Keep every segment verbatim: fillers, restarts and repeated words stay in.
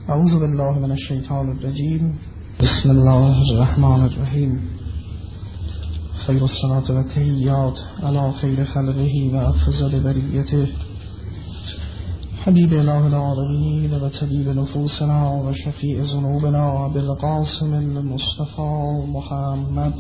اعوذ بالله من الشیطان الرجیم. بسم الله الرحمن الرحیم. خیر الصلاة و التحیات علی خیر خلقه و افضل بریته حبیب اله العالمین و طبیب نفوسنا و شفیع ذنوبنا بالقاسم المصطفى محمد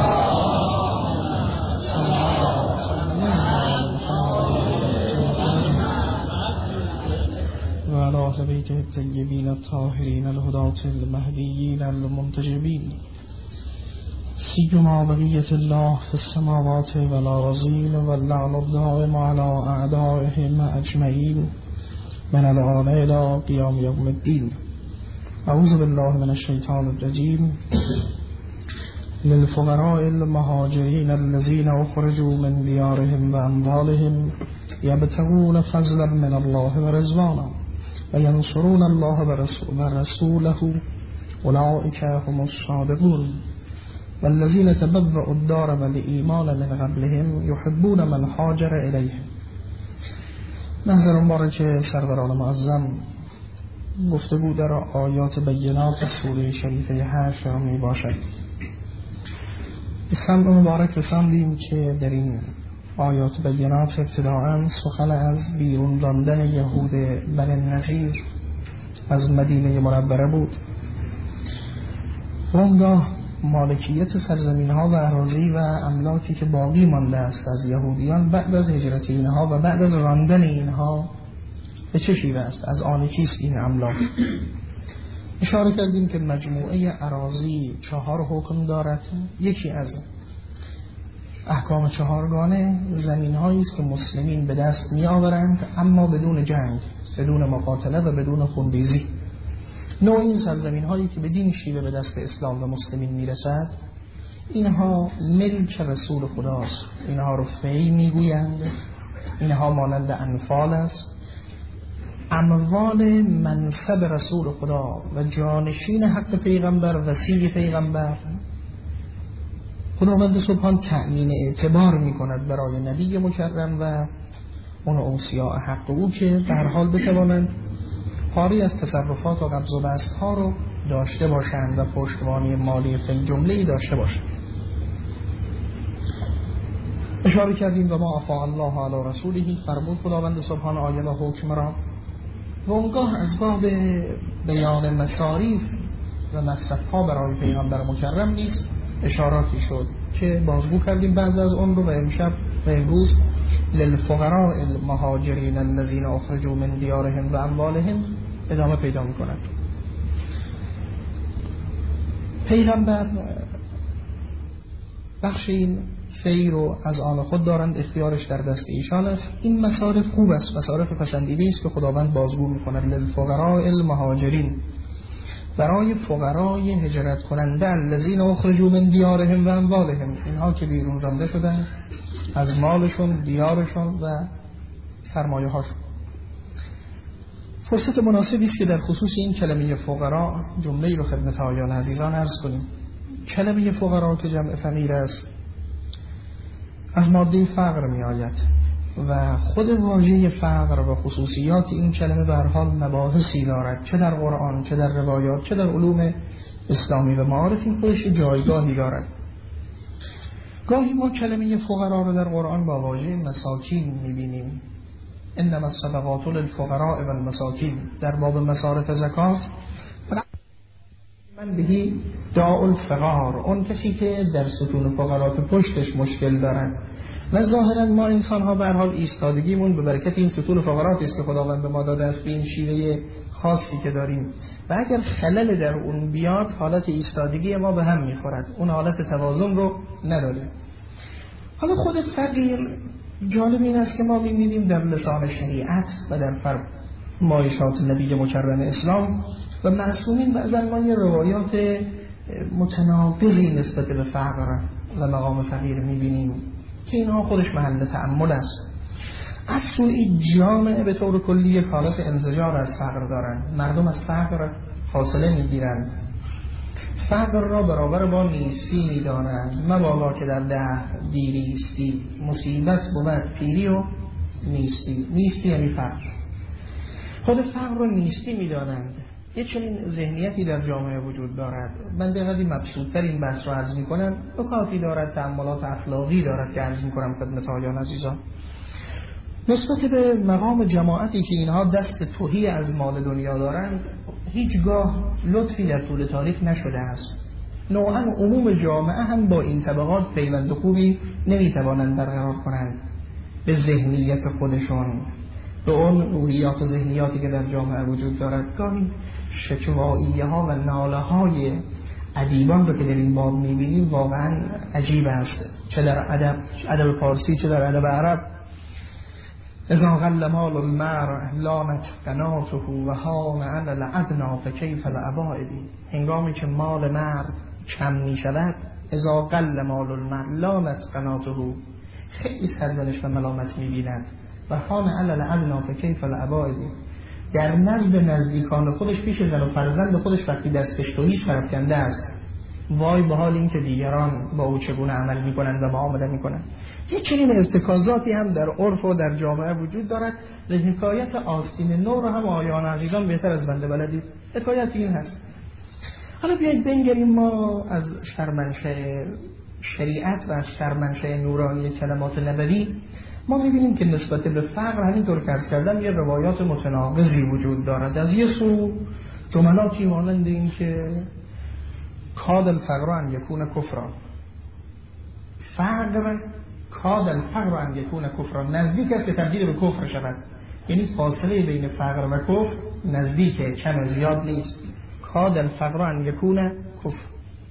و علی اهل بیته الطیبین الطاهرین الهداة المهدیین المنتجبین سیما بقیة الله في السماوات والأرضین واللعن الدائم على أعدائهم أجمعین من الآن إلى قیام یوم الدین. اعوذ بالله من الشیطان الرجیم. للفقراء المهاجرین الذين اخرجوا من دیارهم و اموالهم یبتغون فضلا من الله و رضوانا و ینصرون الله و رسوله اولئک هم الصادقون والذین تبوأوا الدار والایمان من قبلهم یحبون من هاجر الیهم. محضر مبارک سروران معظم، گفتگو در آیات بینات سوره شریفه حشر می باشد. اسم مبارک رساندیم که در این آیات بینات ابتداءً سخن از بیرون راندن یهود بنی النضیر از مدینه منوره بود. اونگاه مالکیت سرزمین ها و اراضی و املاکی که باقی مانده است از یهودیان بعد از هجرت اینها و بعد از راندن اینها به چه شیوه است، از آن کیست این املاک. اشاره کردیم که مجموعه اراضی چهار حکم دارد. یکی از احکام چهارگانه زمین هایی است که مسلمین به دست می آورند اما بدون جنگ، بدون مقاتله و بدون خونریزی. نوع این سرزمین هایی که بدین شیوه به دست اسلام و مسلمین می رسد، اینها ملک رسول خداست. اینها رو فی می گویند. اینها مانند انفال است، اموال منصب رسول خدا و جانشین حق پیغمبر، وصی پیغمبر. خداوند سبحان تأمین اعتبار می کند برای نبی مکرم و اون اوصیاء حق او که به هر حال بتوانند پاری از تصرفات و قبض و بسط ها رو داشته باشند و پشتوانی مالی فی جمله‌ای داشته باشند. اشاره کردیم و ما افاء الله علی رسوله، فرمود خداوند سبحان آیه و حکم را. و اونگاه از باب بیان مصاریف و مصرف‌ها برای پیغمبر مکرم نیست اشاراتی شد که بازگو کردیم بعض از اون رو و امشب و امروز للفقراء المهاجرین الذین اخرجوا من دیارهم و اموالهم ادامه پیدا می‌کند. پیغمبر بخش این فی رو از آن خود دارند، اختیارش در دست ایشان است. این مصارف خوب است، مصارف پسندیده است که خداوند بازگو می‌کند. للفقراء المهاجرین، برای فقرای هجرت کننده الذین اخرجوا من دیارهم و اموالهم، اینها که بیرون رانده شدند از مالشون، دیارشون و سرمایه هاشون. فرصت مناسبی است که در خصوص این کلمه فقرا جمله‌ای رو خدمت آیان عزیزان عرض کنیم. کلمه فقرا که جمع فقیر است از ماده فقر می آید و خود واژه فقر و خصوصیات این کلمه به هر حال مباحثی دارد، چه در قرآن، چه در روایات، چه در علوم اسلامی و معارف. این خودش جایگاهی دارد. گاهی ما کلمه فقرا رو در قرآن با واژه مساکین می‌بینیم. انما الصدقات للفقراء والمساکین، در باب مصارف زکات من بهی داء الفقار، اون کسی که در ستون فقرات پشتش مشکل دارن. و ظاهرا ما انسان ها به هر حال ایستادگیمون به برکت این ستون فقراتی است که خداوند به ما داده است، به این شیوه خاصی که داریم. و اگر خلل در اون بیاد حالت ایستادگی ما به هم میخورد، اون حالت توازن رو نداره. حالا خود فقیر جالب این است که ما می‌بینیم در لسان شریعت و در فرمایشات نبی مکرم اسلام و معصومین بعضا ما یه روایات متناقضی نسبت به فقر و مقام فقیر می‌بینیم که اینها خودش محل تأمل است. اصولی جامعه به طور کلی حالت انزجار از فقر دارند. مردم از فقر فاصله می‌گیرند، فقر را برابر با نیستی می‌دانند. مبادا که در ده دیریستی مصیبت بود پیری و نیستی. نیستی یعنی فقر. خود فقر رو نیستی می‌دانند. یه چنین ذهنیتی در جامعه وجود دارد. من دقیقی مبسوط‌تر این بحث رو عرض می‌کنم، نکاتی دارد، تأملات اخلاقی دارد که عرض می‌کنم خدمت آقایان عزیزان. نسبت به مقام جماعتی که اینها دست تهی از مال دنیا دارند، هیچگاه لطفی در طول تاریخ نشده است. نوعاً عموم جامعه هم با این طبقات پیوند خوبی نمی‌توانند برقرار کنند به ذهنیت خودشون، به اون روحیات و ذهنیاتی که در جامعه وجود دارد. گاهی شکواییه ها و ناله های ادیبان رو که در این باب می‌بینیم واقعاً عجیب است، چه در ادب ادب فارسی چه در ادب عرب. اذا غل مال المرء لانت قناته و هان علی الادنا فکیف الابائد. هنگامی که مال مرد کم می شود، اذا غل مال المرء لانت قناته، خیلی سرزنش و ملامت می بیند. و هان علی الادنا فکیف الابائد، در نزد نزدیکان خودش پیش زن و فرزند خودش وقتی دستش توهی سرفکنده است، وای به حال این که دیگران با او چگونه عمل می کنند و معامله می کنند. یک چنین ارتکازاتی هم در عرف و در جامعه وجود دارد. به حکایت آستین نو رو هم آیان عزیزان بهتر از بنده بلدید. حکایت این هست. حالا بیایید بنگریم ما از سرمنشأ شریعت و از سرمنشأ نورانی کلمات نبوی، ما می‌بینیم که نسبت به فقر همینطور که عرض کردم یه روایات متناقضی وجود دارد. از یه سو جملاتی مانند این که کاد الفقر ان یکون کفرا، فقر کاد الفقر ان یکون کفرا، نزدیک است که تبدیل به کفر شود. یعنی فاصله بین فقر و کفر نزدیکه، کم زیاد نیست. کاد الفقر ان یکون کفر.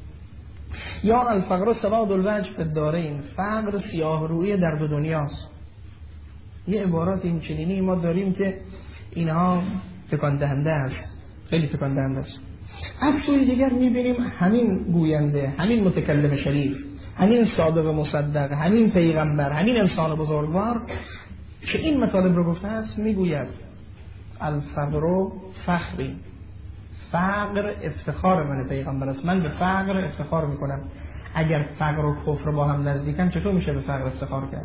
یا الفقر سواد الوجه فی الدارین، فقر سیاه روی در دو دنیاست. یه عبارات این چنینی ما داریم که اینها تکان دهنده است، خیلی تکان دهنده است. از سوی دیگر میبینیم همین گوینده، همین متکلم شریف، همین صادق مصدق، همین پیغمبر، همین انسان بزرگوار که این مطالب رو گفته است میگوید الفقر فخری، فقر افتخار من پیغمبر است، من به فقر افتخار میکنم. اگر فقر و کفر با هم نزدیکن چطور میشه به فقر افتخار کرد؟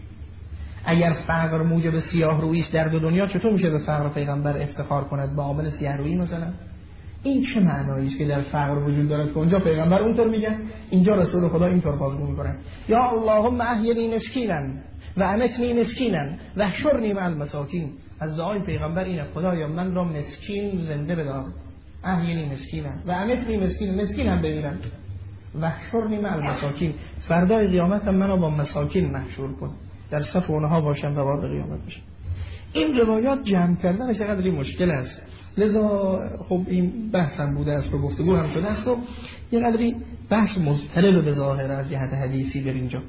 اگر فقر موجب سیاه رویی است در دو دنیا، چطور میشه به فقر پیغمبر افتخار کند با عامل سیاه رویی مثلا؟ این چه معنایی است که در فقر وجود دارد که اونجا پیغمبر اونطور میگه، اینجا رسول خدا اینطور بازگو میکنه؟ یا اللهم احیینی مسکینا و امتنی مسکینا و احشرنی مع المساکین. از دعای پیغمبر اینه خدایا من را مسکین زنده بدار، احیینی مسکینا و امتنی مسکین، مسکین هم ببینم، و احشرنی مع المساکین، فردای قیامت هم منو با مساکین محشور کن، در صف اونها باشم و وارد قیامت بشم. این روایات جمع کردنش چقدر مشکل است. لذا خب این بحث هم بوده است و گفتگو هم شده است و یه قدری بحث مضطرب به ظاهر از جهت حدیثی در اینجا.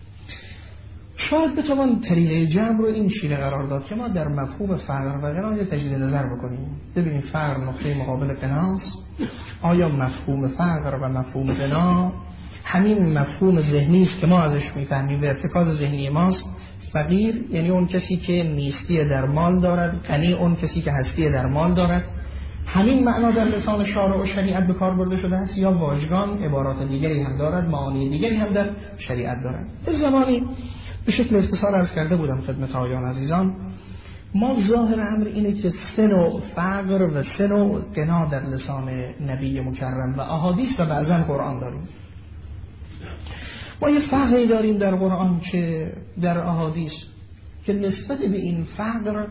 شاید بتوان طریقه جمع رو این شیره قرار داد که ما در مفهوم فقر و غنا یه تجدید نظر بکنیم، ببینیم فقر نقطه مقابل غناست. آیا مفهوم فقر و مفهوم غنا همین مفهوم ذهنی است که ما ازش میفهمیم، به ارتکاز ذهنی ماست؟ فقیر یعنی اون کسی که نیستی در مال دارد، غنی اون کسی که هستی در مال دارد. همین معنا در لسان شارع و شریعت به کار برده شده است یا واژگان عبارات دیگری هم دارد، معانی دیگری هم در شریعت دارد؟ به زمانی به شکل اختصار عرض کرده بودم خدمت آقایان عزیزان، ما ظاهر امر اینه که سه نوع فقر و سه نوع غنا در لسان نبی مکرم و احادیث و بعضا قرآن داریم. ما یه فقری داریم در قرآن که در احادیث که نسبت به این فقر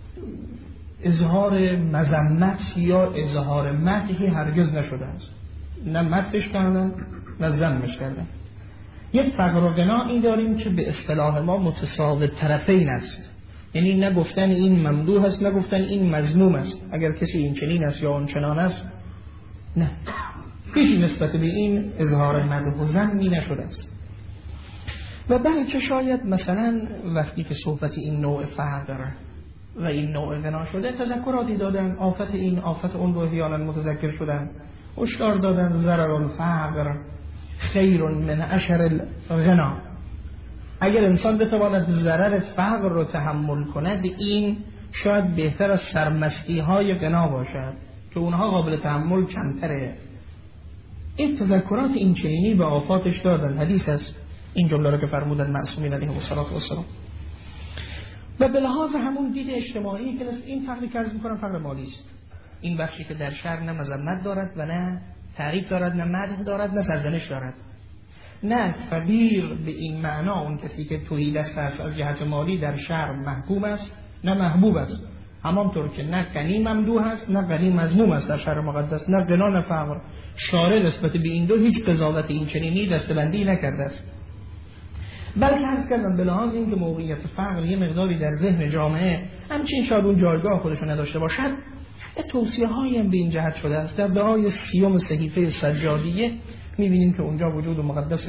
اظهار مذمت یا اظهار مدحی هرگز نشده است، نه مدحش کردن نه ذمش کردن. یک فقر و غنا این داریم که به اصطلاح ما متساوی طرفین است، یعنی نه گفتن این ممدوح است نه گفتن این مذموم است. اگر کسی این چنین است یا اون چنان است، نه، هیچ نسبت به این اظهار مدح و ذمی نشده است. و بلکه شاید مثلا وقتی که صحبت این نوع فقر و این نوع غنا شده، تذکراتی دادن، آفت این آفت اون رو احیانا متذکر شدن، هشدار دادن ضرر الفقر خیر من عشر الغنا. اگر انسان بتواند ضرر فقر رو تحمل کند، این شاید بهتر از سرمستی های غنا باشد که اونها قابل تحمل کمتره. این تذکرات این چنینی به آفاتش دادن. حدیث است این جمله رو که فرمودن معصومین علیهم السلام. و به لحاظ همون دید اجتماعی که این فقری که عرض میکنم فقر مالی است، این بخشی که در شرع نه مذمت دارد و نه تعریف دارد، نه مدح دارد، نه سرزنش دارد. نه فقیر به این معنا اون کسی که تهیدست است از جهت مالی در شرع محکوم است، نه محبوب است. همانطور که نه غنی ممدوح است، نه غنی مذموم است در شرع مقدس، نه غنا نه فقر. شارع نسبت به این دو هیچ قضاوت این چنینی دستبندی نکرده است. بلکه عرض کردم به لحاظ این که موقعیت فقر یه مقداری در ذهن جامعه همچین شاید اون جایگاه خودشو نداشته باشد، توصیه هایی هم به این جهت شده است. در دعای سیوم صحیفه سجادیه میبینیم که اونجا وجود مقدس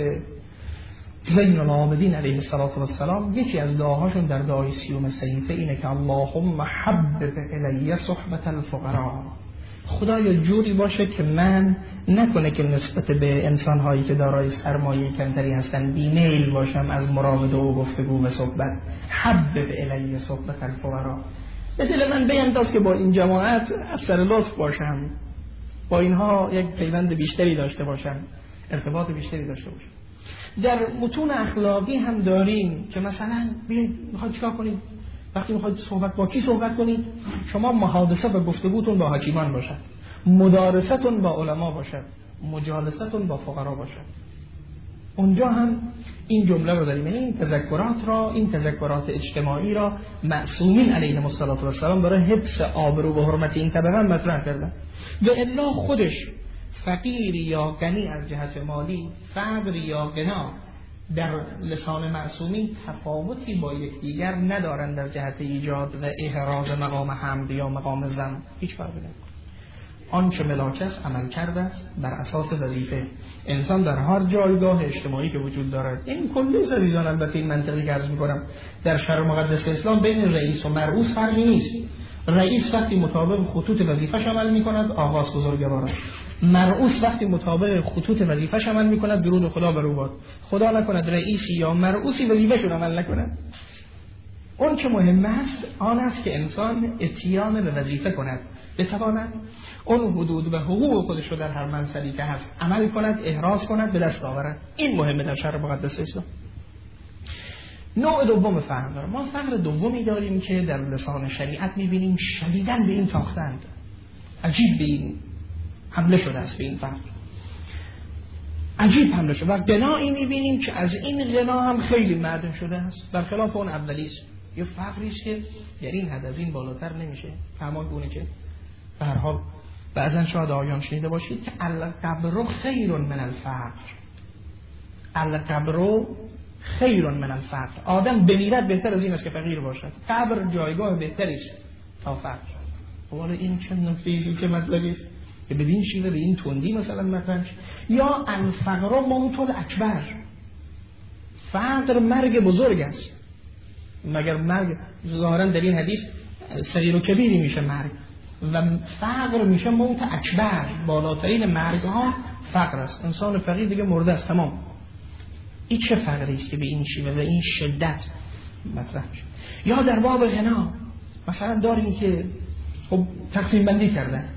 زین العابدین علیه السلام یکی از دعاهاشون در دعای سیوم صحیفه اینه که اللهم حبب الی صحبت الفقراء، خدایا جوری باشه که من نکنه که نسبت به انسان‌هایی که دارای سرمایه کمتری هستن بیمیل باشم از مراوده و گفتگو و صحبت. حبب الی صحبت الفقراء، به دل من بینداز که با این جماعت اثر لطف باشم، با اینها یک پیوند بیشتری داشته باشم، ارتباط بیشتری داشته باشم. در متون اخلاقی هم داریم که مثلا بیاید میخواید چیکار کنید، وقتی میخواید صحبت با کی صحبت کنید، شما محادثه و گفتگوتون با حکیمان باشد، مدارستون با علما باشد، مجالستون با فقرا باشد. اونجا هم این جمله رو داریم، یعنی این تذکرات را، این تذکرات اجتماعی را معصومین علیهم السلام برای حفظ آبرو و حرمت این طبقه مطرح کردن. و الا خودش فقیر یا غنی از جهت مالی، فقر یا غنا در لسان معصومین تفاوتی با یکدیگر ندارند در جهت ایجاد و احراز مقام حمد یا مقام ذم، هیچ فرقی نداره. آنچه ملاک است عمل کرده است بر اساس وظیفه. انسان در هر جایگاه اجتماعی که وجود دارد، این کلی سریزان البته این منطقی که عرض میکنم در شرع مقدس اسلام بین رئیس و مرئوس فرقی نیست. رئیس وقتی مطابق خطوط وظیفه‌اش عمل میکند آغاز بزرگوار است، مرئوس وقتی مطابق خطوط وظیفه‌اش عمل میکند درود خدا بر او باد. خدا نکند رئیسی یا مرئوسی وظیفه‌شون عمل نکند. اون که مهم است آن است که انسان اتیان به وظیفه کند، بتواند اون حدود و حقوق خودش رو در هر منصبی که هست عمل کند، احراز کند، به دست آورد. این مهمه در شرع مقدس اسلام. نوع دوم فقر داریم. ما فقر دومی داریم که در لسان شریعت میبینیم شدیداً به این تاختند، عجیب به این حمله شده است، به این فقر عجیب حمله شده. و غنایی میبینیم که از این غنا هم خیلی مدح شده است، برخلاف اون اولی است. یه فقری است که در این حد از این بالاتر نمیشه، همان گونه که به هر حال بعضا شاید آیان شنیده باشید که القبر خیر من الفقر، القبر خیر من الفقر، آدم بمیرد بهتر از این است که فقیر باشد. قبر جایگاه بهتری است تا فقر. حالا این چه نکته‌ای که مطلبی است که بدین شیوه به این تندی مثلا مثلا یا الفقر موت الاکبر، فقر مرگ بزرگ است. مگر مرگ ظاهرا در این حدیث صغیر و کبیری میشه مرگ، و فقر میشه موت اکبر، بالاترین مرگ ها فقر است. انسان فقیر دیگه مرده است، تمام. این چه فقری است که به این شیوه و این شدت مطرح میشه؟ یا در باب غنا مثلا داریم که خب تقسیم بندی کردن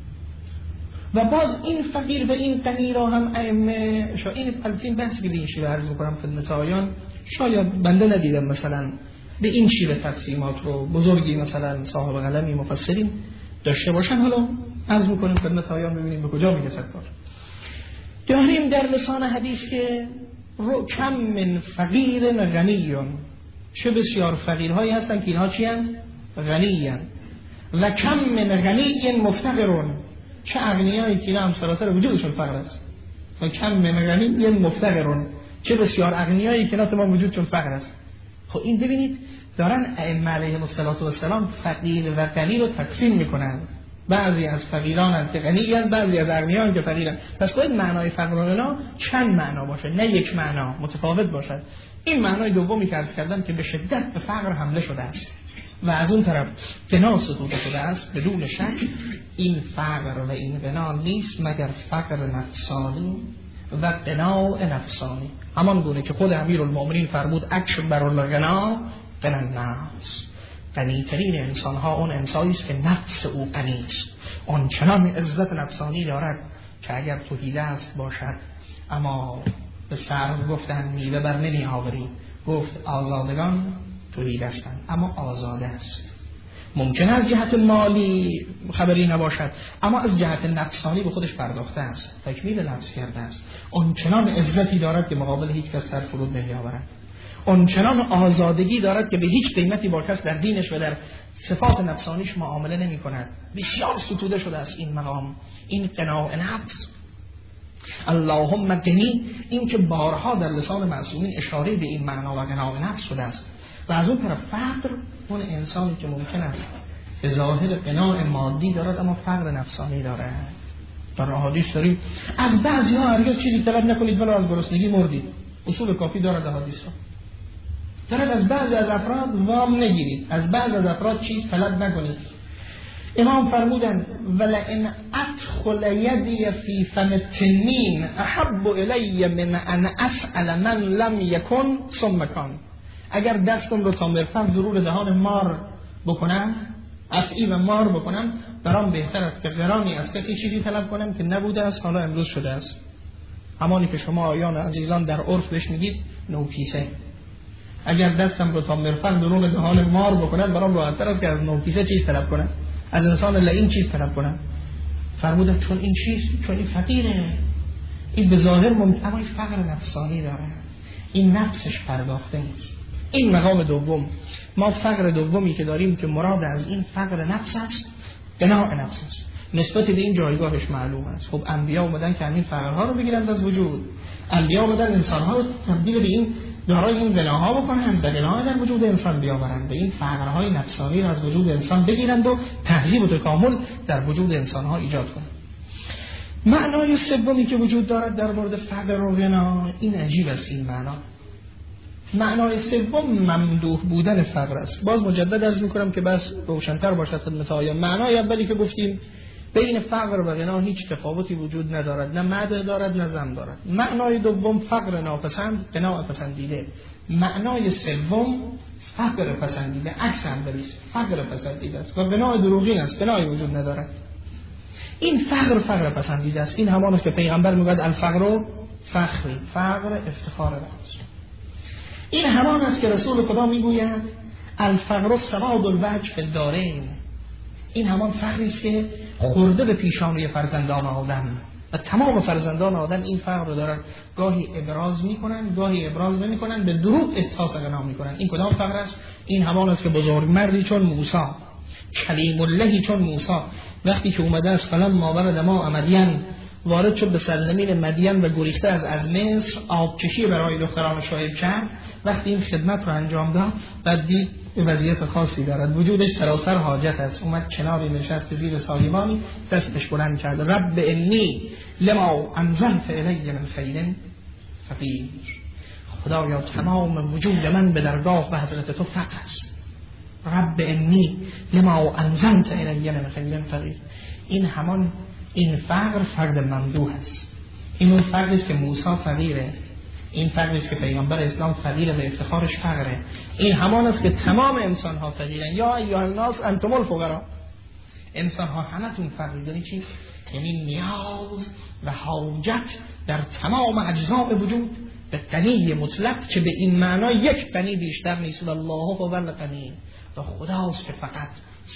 و باز این فقیر و این غنی را هم ائمه شاید این تقسیم بحث که به این شیوه عرض میکنم خدمت آیان، شاید بنده ندیدم مثلا به این شیوه تقسیمات رو بزرگی مثلا صاحب قلمی مفسرین داشته باشن. حالا عرض میکنیم خدمت آیان ببینیم به کجا میرسد کار. داریم در لسان حدیث که رو کم من فقیر غنیون، چه بسیار فقیرهایی هستن که اینها چی هستن؟ غنیون. و کم من غنی مفتقرون، چه اغنیایی که اینا هم سراسر وجودشون فقر است. و کم من غنی مفتقرون، چه بسیار اغنیایی که اینا تمام وجودشون فقر است. خب این ببینید دارن ائمه علیهم السلام فقیر و غنی رو تقسیم میکنن. بعضی از فقیران هم که غنی‌اند، بعضی از اغنیان که فقیرند. پس باید معنای فقر و غنا چند معنا باشه، نه یک معنا، متفاوت باشد. این معنای دومی که عرض کردم که به شدت به فقر حمله شده است و از اون طرف غنا ستوده شده است، بدون شک این فقر و این غنا نیست مگر فقر نفسانی و غنا نفسانی. همان گونه که خود امیرالمومنین فرمود اکبر الغنا غنی النفس، غنی‌ترین انسان ها اون انسانی است که نفس او غنی است، آن چنان عزت نفسانی دارد که اگر توحیده است باشد. اما به سر گفتن میوه بر نمی آوری، گفت آزادگان توحیده هستند اما آزاده است. ممکن است جهت مالی خبری نباشد، اما از جهت نفسانی به خودش پرداخته است، تکمیل نفس کرده است. اون چنان عزتی دارد که مقابل هیچ کس سر فرود نمیآورد. اون چنان آزادگی دارد که به هیچ قیمتی با کس در دینش و در صفات نفسانیش معامله نمی کند. بسیار ستوده شده است این مقام، این قناع نفس. اللهم قنی، این که بارها در لسان معصومین اشاره به این معنا و قناع نفس شده است. و از اون طرف فقر، اون انسانی که ممکن است به ظاهر قناع مادی دارد اما فقر نفسانی دارد. در احادیث داریم از بعضی ها هرگز چیزی طلب نکنید ولو از گرسنگی مردید. اصول کافی دارد احادیث ها. دارد از بعضی از افراد وام نگیرید، از بعضی از افراد چیز طلب نکنید. امام فرمودند ولئن ادخل یدی فی فم التنین احب الی من ان اسأل من لم یکن ثم کان. اگر دستم رو تا مرفق ضرور دهان مار بکنم، افعی و مار بکنم، برام بهتر است که قرانی از کسی چیزی طلب کنم که نبوده است حالا امروز شده است. همانی که شما آیان عزیزان در عرف بهش میگید نوکیسه. اگر دستم رو تا مرفق ضرور دهان مار بکنم برام راحت‌تر است که از نوکیسه چیز طلب کنم، از انسان لئیم چیز طلب کنم. فرمودن چون این چیز، چون این فقیره، این به ظاهر ممکن، اما این فقر نفسانی داره، این نفسش پرداخته نیست. این مقام دوم. ما فقر دومی که داریم که مراد از این فقر نفس است، قناع نفس است. نسبت به این جایگاهش معلوم است. خب انبیا اومدن که همین فقرها رو بگیرند از وجود. انبیا اومدن انسانها رو تبدیل به این دارای این غناها بکنند، به غنا در وجود انسان بیاورند، به این فقرهای نفسانی را از وجود انسان بگیرند و تهذیب و تکامل در وجود انسانها ایجاد کنند. معنای سومی که وجود دارد در مورد فقر و غنا، این عجیب است. این معنا، معنای سوم ممدوح بودن فقر است. باز مجدد عرض می‌کنم که بس روشن‌تر باشد خدمت آیان. معنای اولی که گفتیم بین فقر و غنا هیچ تفاوتی وجود ندارد، نه مدح دارد نه ذم دارد. معنای دوم فقر ناپسند، غنا پسندیده. معنای سوم فقر پسندیده، عکس هم است. فقر پسندیده است و غنا دروغین است، غنایی وجود ندارد. این فقر فقر پسندیده است. این همان است که پیغمبر میگوید الفقر فخری، فقر افتخار است. این همان است که رسول خدا میگوید الفقر سواد الوجه فی الدارین. این همان فقری است که خورده به پیشانی فرزندان آدم و تمام فرزندان آدم این فقر رو دارن، گاهی ابراز میکنن گاهی ابراز نمیکنن، به دروغ احساس غنا میکنن. این کدام فقر است؟ این همان است که بزرگ مردی چون موسی، کلیم اللهی چون موسی، وقتی که اومده است فلما ورد ماء مدین، وارد شد به سرزمین مدین و گریخته از از مصر، آبکشی برای دختران شاهد کرد. وقتی این خدمت رو انجام داد بعد دید وضعیت خاصی دارد، وجودش سراسر حاجت است. اومد کناری نشست زیر سایبانی، دستش بلند کرد رب انی لما انزلت الی من خیر فقیر. خدایا تمام وجود من به درگاه و حضرت تو فقر است. رب انی لما انزلت الی من خیر فقیر. این همان این فقر فقر ممدوح است. این اون فقر است که موسی فقیره، این فقر است که پیامبر اسلام فقیره و افتخارش فقره. این همان است که تمام انسان ها فقیرن. یا ایها الناس انتم الفقراء. انسان ها همتون فقیر. یعنی چی؟ یعنی نیاز و حاجت در تمام اجزاء وجود به غنی مطلق که به این معنا یک غنی بیشتر نیست. الله هو الغنی. و خداست که فقط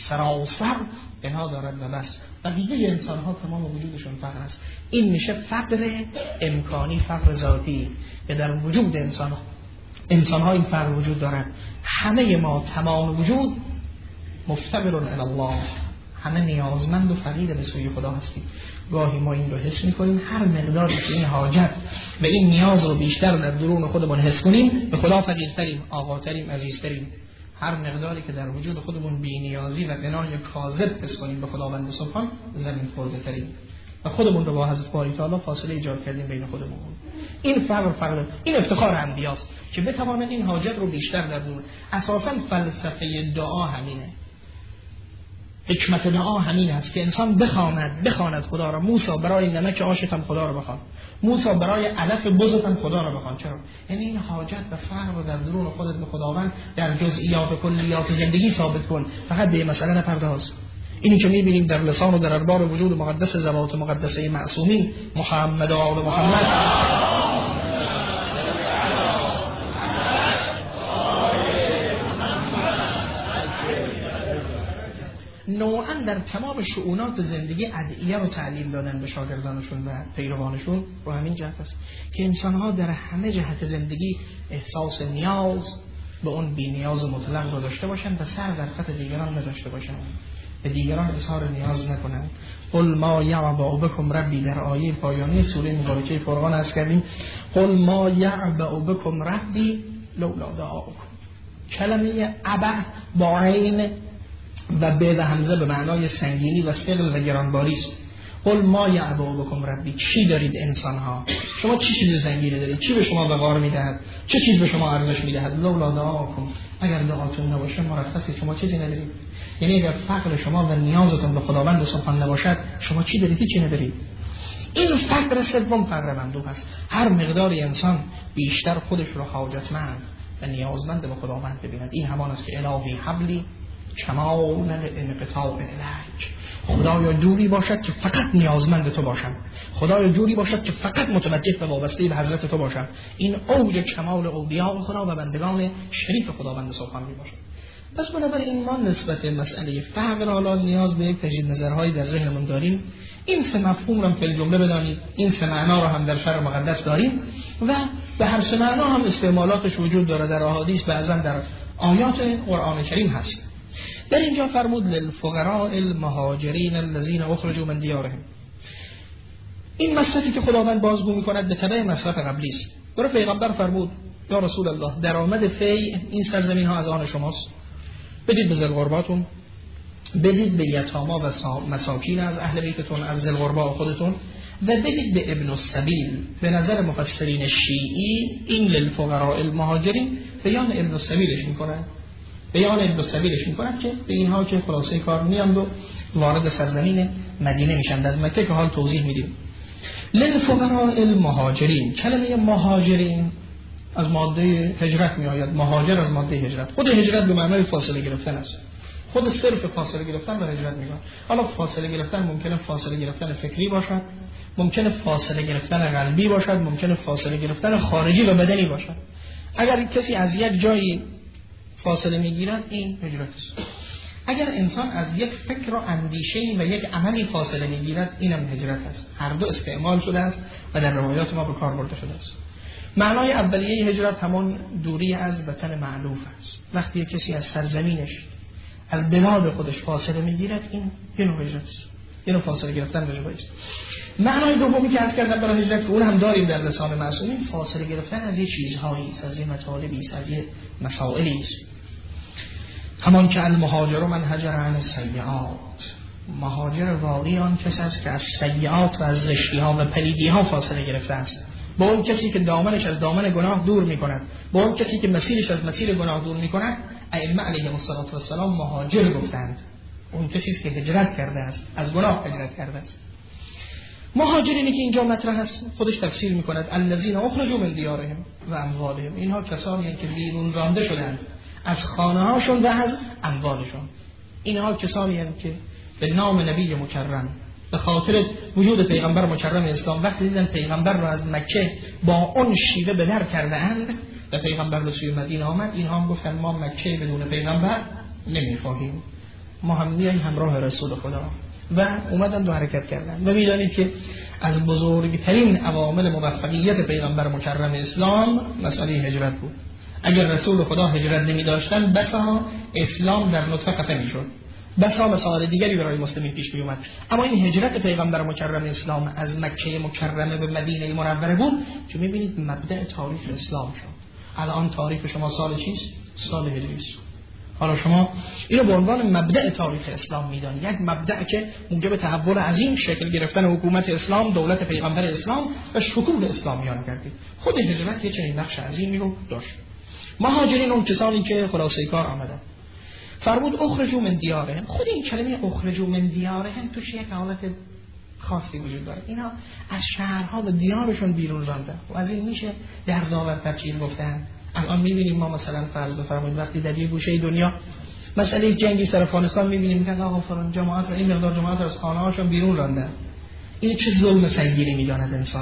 سراسر غنا دارد و بس. بقیه انسان ها تمام وجودشون فقر است. این میشه فقر امکانی، فقر ذاتی که در وجود انسان ها انسان ها این فقر وجود دارد. همه ما تمام وجود مفتقرون الی الله، همه نیازمند و فقیر به سوی خدا هستیم. گاهی ما این رو حس میکنیم، هر مقداری که این حاجت به این نیاز رو بیشتر در درون خودمون حس کنیم به خدا فقیرتریم، آقاتریم، عزیزتریم. هر مقداری که در وجود خودمون بی‌نیازی و غنای کاذب حس کنیم به خداوند سبحان، زمین خورده تریم و خودمون رو با حضرت باری تعالی فاصله ایجاد کردیم بین خودمون. این فقر فقر این افتخار انبیاست که بتوانند این حاجت رو بیشتر در درون. اساساً فلسفه دعا همینه، حکمت دعا همین است که انسان بخواند بخواند خدا را. موسی برای نمک عاشقم خدا را بخوان، موسی برای علف بزتم خدا را بخوان. چرا؟ یعنی این حاجت و فقر رو در درون خودت به خداوند در جزئیات و کلیات زندگی ثابت کن، فقط به مسئله نپرداز. اینی که می‌بینیم در لسان و در اربار وجود مقدس ذوات مقدسه معصومین محمد و آل محمد. نوعا در تمام شؤونات زندگی ادعیه رو تعلیم دادن به شاگردانشون و پیروانشون رو همین جهت است که انسان‌ها در همه جهت زندگی احساس نیاز به اون بی نیاز مطلق رو داشته باشن و سر در خط دیگران نداشته باشن، به دیگران اظهار نیاز نکنن. قل ما یعبأ بکم ربی در آیه پایانی سوره مبارکه فرقان است کردیم. قل ما یعبأ بکم ربی لولا دعاؤکم. کلمه عبأ با عین و به و همزه به معنای سنگینی و ثقل و گرانباری است. قل ما یعبأ بکم ربی، چی دارید انسان ها؟ شما چی چیز سنگینی دارید؟ چی به شما وقار میدهد؟ چه چیز به شما ارزش میدهد؟ لولا دعاؤکم، اگر دعاتون نباشه مرخصی شما چیزی ندارید. یعنی اگر فقر شما و نیازتون به خداوند سبحان نباشد شما چی دارید؟ چی ندارید. این فقر سوم فقر مندوب است. هر مقداری انسان بیشتر خودش رو حاجتمند و نیازمند به خداوند ببیند، این همان است که الهی حبلی کمال انقطاع الیک، خدایا جوری باشد که فقط نیازمند تو باشم، خدایا جوری باشد که فقط متوجه و وابسته به حضرت تو باشم. این اوج کمال اولیاء خدا و بندگان شریف خداوند سبحانه باشد. پس بنابراین ما نسبت مسئله فقر حالا نیاز به یک تجدید نظرهایی در ذهنمون داریم. این سه مفهوم رو فی الجمله بدانید، این سه معنا رو هم در شرع مقدس داریم و به هر سه معنا هم استعمالاتش وجود داره در احادیث، بعضا در آیات قرآن کریم هست. در اینجا فرمود للفقراء المهاجرین الذین اخرجوا من دیارهم. این مصرفی که خداوند بازگو می‌کند به تبع مصرف قبلی است. برای پیغمبر فرمود یا رسول الله درآمد فی این سرزمین ها از آن شماست، بدید به ذی القرباتون، بدید به یتاما و مساکین از اهل بیتتون، از ذی القربا خودتون، و بدید به ابن السبیل. به نظر مفسرین شیعی این للفقراء المهاجرین بیان ابن السبیلش میکنه، بیان ابن السبیلش میکنه که به اینها که خلاصه کار میاند و وارد سرزمین مدینه میشند از مکه که حال توضیح میدیم. للفقراء المهاجرین، کلمه مهاجرین از ماده هجرت می آید. مهاجر از ماده هجرت، خود هجرت به معنای فاصله گرفتن است، خود صرف فاصله گرفتن و هجرت می آید. حالا فاصله گرفتن ممکنه فاصله گرفتن فکری باشد، ممکنه فاصله گرفتن قلبی باشد، ممکنه فاصله گرفتن خارجی و بدنی باشد. اگر کسی از یک جایی فاصله می گیرد این هجرت است. اگر انسان از یک فکر و اندیشه‌ای و یک عملی فاصله می گیرد اینم هجرت است. هر دو استعمال شده است و در روایات ما به کار برده شده است. معنای اولیه هجرت همون دوری از وطن معلوف است. وقتی کسی از سرزمینش، از بلاد خودش فاصله میگیرد این یه نوع هجرت است، یه نوع فاصله گرفتن به جایی است. معنای دومی که عرض کردم برای هجرت که اون هم داریم در لسان معصومین، فاصله گرفتن از یه چیزهایی است، از یه مطالبی است، از یه مسائلی است. همان که المهاجر من هجر عن السیئات، مهاجر واقعی آن کسی است که از سیئات و از زشتی‌ها و پلیدی‌ها فاصله گرفته است. با اون کسی که دامنش از دامن گناه دور می‌کند، با اون کسی که مسیرش از مسیر گناه دور می‌کند، ائمه علیهم السلام مهاجر گفتند. اون کسی که هجرت کرده است، از گناه هجرت کرده است. مهاجرینی که اینجا مطرح است خودش تفسیر می‌کند الذین اخرجوا من دیارهم و اموالهم، اینها کسانی هستند که بیرون رانده شدند از خانه‌هاشون و از اموالشون. اینها کسانی هستند که به نام نبی مکرم، به خاطر وجود پیغمبر مکرم اسلام، وقتی دیدن پیغمبر رو از مکه با اون شیوه به در کرده اند و پیغمبر به سوی مدینه آمد، اینها هم گفتن ما مکه بدون پیغمبر نمیخواهیم، ما هم میایم همراه رسول خدا، و اومدن دو حرکت کردن. و میدانید که از بزرگترین عوامل موفقیت پیغمبر مکرم اسلام مسئله هجرت بود. اگر رسول خدا هجرت نمی داشتن بسا اسلام در نطفه خفه میشد، بسا مسائل دیگری برای مسلمین پیش می اومد. اما این هجرت پیغمبر مکرم اسلام از مکه مکرمه به مدینه منوره بود که میبینید مبدأ تاریخ اسلام شد. الان تاریخ شما سال چیست؟ سال هجری است. حالا شما اینو به عنوان مبدأ تاریخ اسلام میدانید، یک مبدأ که موجب تحول عظیم شکل گرفتن حکومت اسلام، دولت پیغمبر اسلام و شکوه اسلامیان کردید. خود هجرت یه چنین نقش عظیمی رو داشت. مهاجرین اون کسانی که خلاصه کار آمدن. فرمود اخرجوا من دیارهم. خود این کلمه اخرجوا من دیارهم توش یک حالت خاصی وجود داره. اینا از شهرها و دیارشون بیرون راندن. و از این میشه در داور تفسیر گفتن. الان میبینیم ما مثلا فرض بفرمایید وقتی در یه گوشه دنیا مسئله جنگی سر افغانستان میبینیم که آقا فلان جماعت و این مقدار جماعت از خانه‌هاشون بیرون راندن. این چه ظلم سنگینی میداند انسان.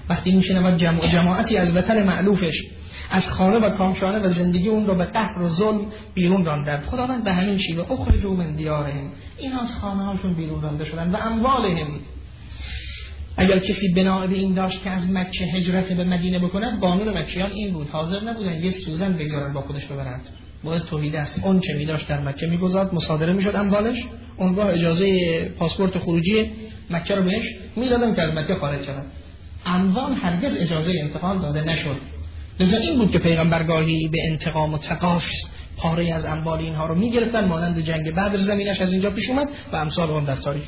وقتی میشنود جمع جماعتی از وطن مألوفش، از خانه و کامشانه و زندگی اون رو به قهر و ظلم بیرون راندند. خداوند به همین شیوه اخرجوا من دیارهم، اینا از خانه هاشون بیرون رانده شدن و اموالهم. اگر کسی بنا به این داشت که از مکه هجرت به مدینه بکند، قانون مکیان این بود، حاضر نبودن یه سوزن بگذارن با خودش ببرند، باید توحید است. اون چه می‌داشت در مکه می‌گذارد، مصادره می‌شد اموالش، اونگاه اجازه پاسپورت خروجی مکه رو بهش میدادن که از مکه خارج شود. اموال هرگز اجازه انتقال داده نشد. لذا این بود که پیغمبرگاهی به انتقام و تقاص پاره از اموال اینها رو می‌گرفتن، مانند جنگ بدر زمینش از اینجا پیش اومد و امثال اون در تاریخ.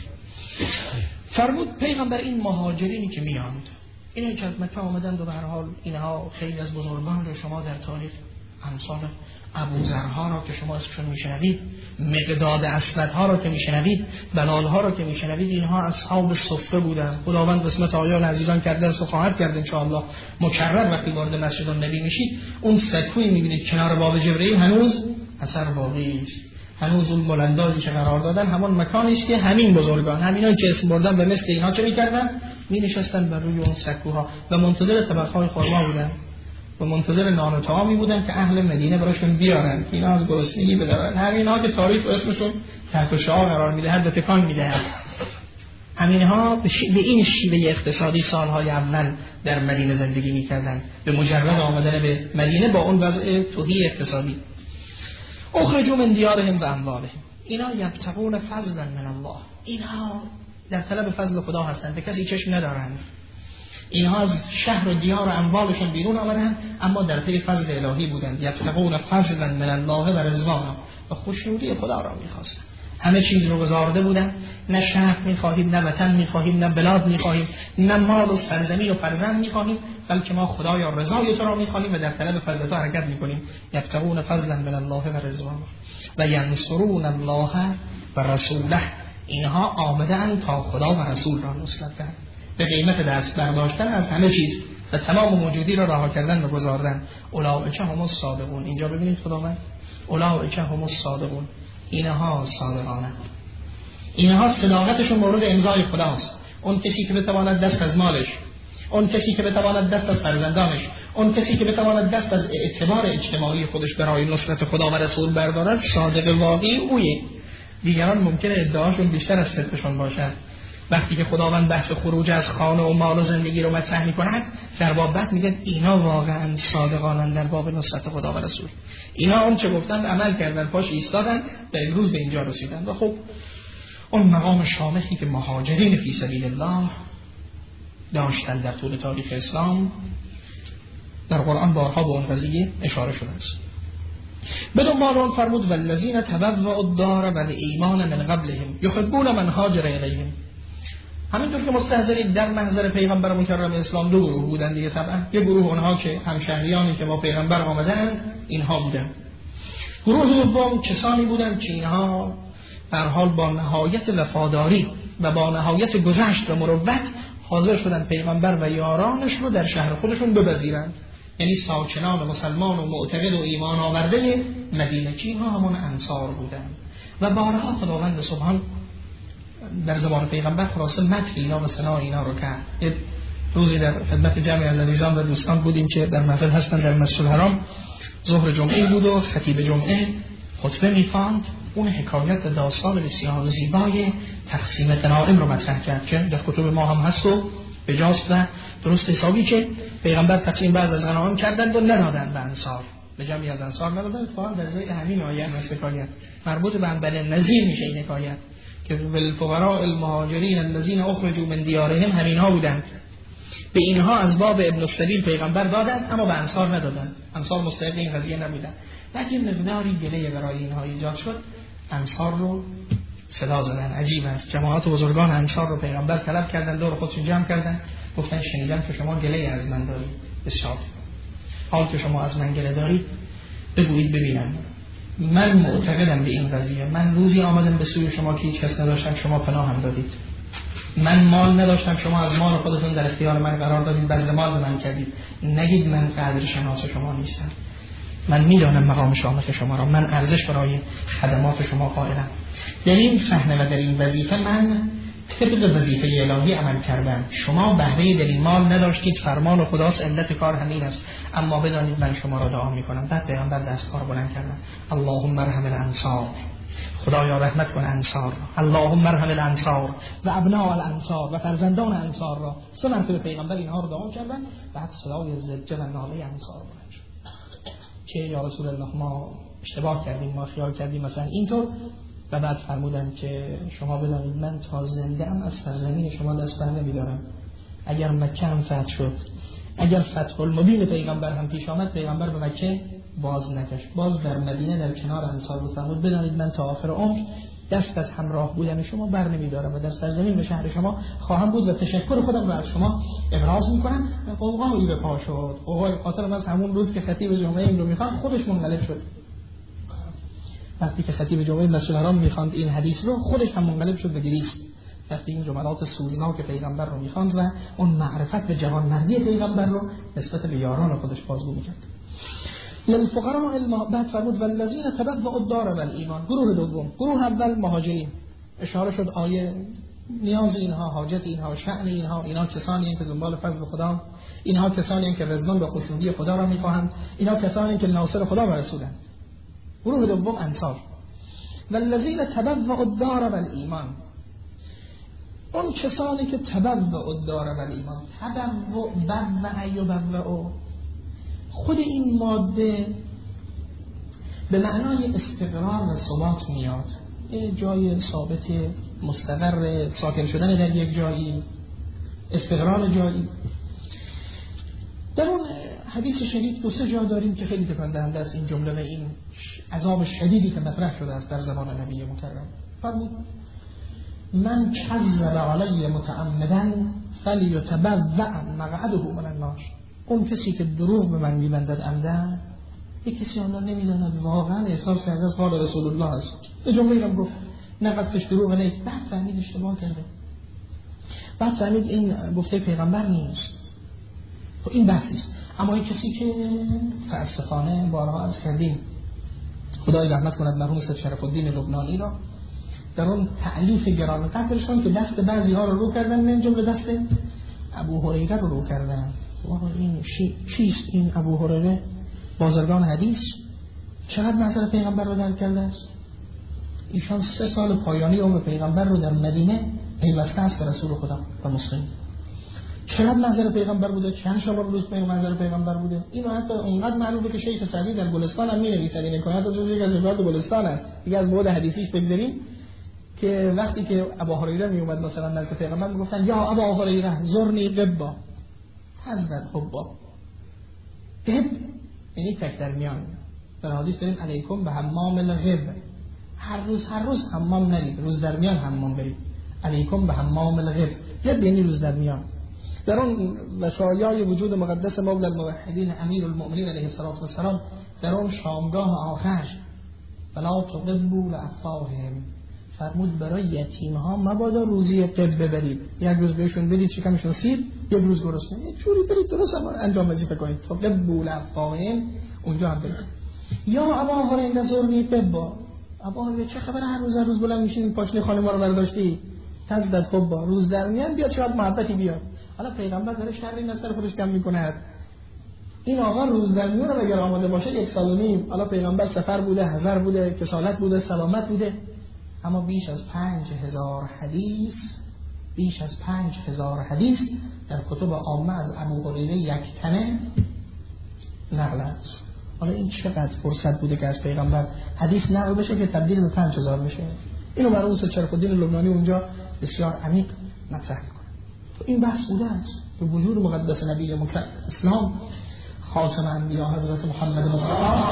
فرمود پیغمبر این مهاجرینی که میاند، اینایی که از مکه آمدند و به هر حال اینها خیلی از بزرگان رو شما در تاریخ، امثال ابوذرها را که شما اسمشون میشنوید، مقداد اسودها را که میشنوید، بلالها را که میشنوید، اینها اصحاب صفه بودند. خداوند قسمت آیان عزیزان کرده است و خواهد کرد ان شاء الله مکرر. وقتی وارد مسجد النبی میشید، اون سکوی میبینید کنار باب جبرئیل هنوز اثر باقی است، هنوز اون بلنداجی که قرار دادن همون مکانی است که همین بزرگان، همینایی که اسم بردن و مثل اینها چه میکردن؟ مینشستن بر روی اون سکوها و منتظر طبقهای خرما بودن و منتظر نان و طعامی بودن که اهل مدینه براشون بیارن که اینا از گرسنگی بدارن. همینها که تاریخ اسمشون تحت شعار قرار میدهد و تکان میدهد. همینها به, ش... به این شیوه اقتصادی سالهای اول در مدینه زندگی میکردن، به مجرد آمدن به مدینه با اون وضع توهی اقتصادی. اخرجوا من دیارهم و اموالهم، اینا یبتغون فضلا من الله، اینها در طلب فضل خدا هستند، به کسی چشم ندارند. اینها از شهر و دیار و اموالشون بیرون آمدند اما در پی فضل الهی بودند. یبتغون فضلا من الله و رضوانا، و خوشنودی خدا را می‌خواستند. همه چیز رو گزارده بودند، نه شهر می‌خواهیم، نه وطن می‌خواهیم، نه بلاد می‌خواهیم، نه مال و سرزمین و فرزند می‌خواهیم، بلکه ما خدایا رضای تو را می‌خواهیم و در طلب فضل تو حرکت می‌کنیم. یبتغون فضلا من الله و رضوانا و ینصرون الله و رسوله، اینها آمدند تا خدا و رسول را نصرت دهند، به قیمت دست برداشتن از همه چیز و تمام موجودی را رها کردن و گذاردن. اولئک هم الصادقون، اینجا ببینید خداوند اولئک هم الصادقون، اینها صادقانند، اینها صداقتشون مورد امضای خداست. اون کسی که بتواند دست از مالش، اون کسی که بتواند دست از فرزندانش، اون کسی که بتواند دست از اعتبار اجتماعی خودش برای نصرت خدا و رسول بردارد، صادق واقعی اویه. دیگران ممکنه ادعاشون بیشتر از صدقشون باشد. وقتی که خداوند بحث خروج از خانه و مال و زندگی رو مطرح می‌کند، در باب بعد میگه اینا واقعا صادقانند در باب نصرت خدا و رسول. اینا اون چه گفتند عمل کردن، پاش ایستادن و امروز به اینجا رسیدن. و خب اون مقام شامخی که مهاجرین فی سبیل الله داشتن در طول تاریخ اسلام، در قرآن بارها به اون قضیه اشاره شده است. بدون بارون فرمود والذین تبوأوا الدار والایمان من قبلهم یحبون من هاجر الیهم. همینطور که مستحضرید در محضر پیغمبر مکرم اسلام دو گروه بودند دیگه طبعا. یه گروه اونها که همشهریانی که با پیغمبر آمدند اینها بودند. گروه دوم کسانی بودند که اینها در حال با نهایت وفاداری و با نهایت گذشت و مروت حاضر شدند پیغمبر و یارانش رو در شهر خودشون بپذیرند، یعنی ساکنان مسلمان و معتقد و ایمان آورده مدینه، که اینها همون انصار بودند. و بارها خداوند سبحان در زبان پیغمبر خلاصه مدح اینا و ثنای اینا رو کرد. یه روزی در خدمت جمعی از عزیزان و دوستان بودیم که در محفل هستن در مسجد الحرام، ظهر جمعه بود و خطیب جمعه خطبه می‌خواند. اون حکایت و داستان بسیار زیبای تقسیم غنایم رو مطرح کرد که در کتب ما هم هست و بجاست و درست حسابی که پیغمبر تقسیم بعض از غنایم کردند و ندادند به انصار، به جمعی از انصار ندادند. فقط در ضمن همین آیه است حکایت مربوط به بنی نذیر میشه این حکایت که بالفقراء المهاجرین الذين اخرجوا من دیارهم، همینها بودند. به اینها از باب ابن السبیل پیغمبر دادند اما به انصار ندادند. انصار مستحق این قضیه نبودند. بعد یه مقداری گله برای اینها ایجاد شد، انصار رو صدا زدن. عجیب است، جماعت بزرگان انصار رو پیغمبر طلب کردن، دور خودشون جمع کردن، گفتن شنیدم که شما گله از من دارید، بسیار حال که شما از من گله دارید بگویید ببینم. من معتقدم به این قضیه، من روزی آمدم به سوی شما که هیچ کس نداشتم، شما پناه هم دادید. من مال نداشتم، شما از مال خودتون در اختیار من قرار دادید، بذل مال به من کردید. نگید من قدر شناس شما نیستم، من میدانم مقام شامخ شما را، من ارزش برای خدمات شما قائلم. در این صحنه و در این وظیفه من طبق وظیفه الهی عمل کردن. شما بهره در این مال نداشتید، فرمان خداست، علت کار همین است، اما بدانید من شما را دعا میکنم. بعد پیغمبر دستار بلند کردن، اللهم ارحم الانصار، خدایا رحمت کن انصار، اللهم ارحم الانصار و ابناء الانصار و فرزندان انصار را. سه مرتبه پیغمبر اینها رو دعا کردن. بعد صدای زجه و ناله انصار بلند شد که یا رسول الله ما اشتباه کردیم، ما خیال کردیم مثلا اینطور. و بعد فرمودن که شما بدانید من تا زنده ام از سرزمین شما دست بر نمی‌دارم. اگر مکه هم فتح شد، اگر فتح المبین پیغمبر هم پیش آمد، پیغمبر به مکه باز نکش، باز در مدینه در کنار انصار بود. فرمود بدانید من تا آخر عمر دست از همراه بودن شما بر نمی‌دارم و در سرزمین و شهر شما خواهم بود و تشکر خودم را از شما ابراز می‌کنم. قوقایی به پا شد، قوقای خاطر از همون روز که خطیب جمعه این رو می‌خواد خودش منقلب شد. وقتی که خطیب جمعه مسجد الحرام می‌خواند این حدیث رو، خودش هم منقلب شد و گریست. وقتی این جملات سوزناک پیغمبر رو می‌خواند و اون معرفت و جوانمردی پیغمبر رو نسبت به یاران خودش بازگو می‌کرد. للفقراء الم... بعد فرمود والذین تبوأوا الدار والایمان. گروه دوم، گروه اول مهاجرین. اشاره شد آیه نیاز اینها، حاجت اینها، شأن اینها، اینا کسانی هستند که دنبال فضل خدا، اینها کسانی هستند که رضوان و خشنودی خدا را می‌خواهند، اینا کسانی هستند که ناصر خدا و رسولند. گروه دوم انصار. والذین تبوأوا الدار والایمان. اون کسانی که تبوأوا الدار والایمان، تبوأ بوأ یبوأ، خود این ماده به معنای استقرار و ثبات میاد، یه جای ثابت مستقر، ساکن شدن در یک جایی، استقرار جایی. در اون حدیث شدید دو سه جا داریم که خیلی تکان دهنده است این جمله و این عذاب شدیدی که مطرح شده است در زمان نبی مکرم. فرمود من کذب علی متعمدا فلیتبوأ مقعده من النار. اون کسی که دروغ به من میبندد عمدن، یک کسی آن را نمیداند واقعا احساس کرده از قال رسول الله است. به جمله اینم گفت نه قصدش دروغ نیست، بعد فهمید اشتباه کرده، بعد فهمید این گفته پیغمبر نیست. خب این بحثی است. اما این کسی که فلسفانه بارها عرض کردیم، خدای رحمت کند مرحوم سید شرف الدین لبنانی را، در اون تألیف گران قدرشون که دست بعضی ها رو رو کردن، من جمله دست ابو هریره رو رو کردن. واقعا این شی... چیست این ابو هریره؟ بازرگان حدیث چقدر نظر پیغمبر رو درک کرده است. ایشان سه سال پایانی عمر پیغمبر رو در مدینه پیوسته است به رسول خدا و مسلم. چقدر نظر پیغمبر بوده، چند شب روز پیغمبر نظر پیغمبر بوده. این حتی اونقدر معروفه که شیخ سعدی در گلستان هم می‌نویسد، این حکایت از یک از روایات گلستان است. دیگه از بعد حدیثیش بگذاریم که وقتی که ابو هریره می اومد مثلا نزد پیغمبر میگفتن یا ابو هریره زرنی قبا حضرت حبا. قب یعنی تک در میان. در حدیث داریم علیکم به حمام الغب، هر روز هر روز حمام نرید، روز در میان حمام برید. علیکم به حمام الغب، غب یعنی روز در میان. در اون وصایای وجود مقدس مولا الموحدین امیر المؤمنین علیه الصلاه و السلام، در اون شامگاه آخر فلا تقبوا لأطفالهم، فرمود برای یتیم ها مبادا روزی قب ببرید، یک روز بهشون بدید شکمشون سیر، یک روز گرسنه، یک جوری برید درست انجام وظیفه کنید. تقبوا لأطفالهم اونجا هم برید. یا ابا هریره زرنی قبا، ابا هریره چه خبر هر روز هر روز بلند میشین پاشنه خانم ما رو برداشتی؟ تزداد حبا، روز در میان بیاد شاید محبتی بیاد. حالا پیغمبر داره شرری نظر خودش کم میکنه. این آقا روز در میونه اگر آماده باشه یک سال و نیم، حالا پیغمبر سفر بوده، حضر بوده، کسالت بوده، سلامت بوده، اما بیش از پنج هزار حدیث بیش از پنج هزار حدیث در کتب عامه از ابو هریره یک تنه نقل است. حالا این چقدر فرصت بوده که از پیغمبر حدیث نقل بشه که تبدیل به پنج هزار بشه. اینو مرحوم سید شرف الدین لبنانی اونجا بسیار عمیق مطرح میکنه. این بحث بوده است که وجود مقدس نبی مکرم اسلام خاتم انبیا حضرت محمد مصطفی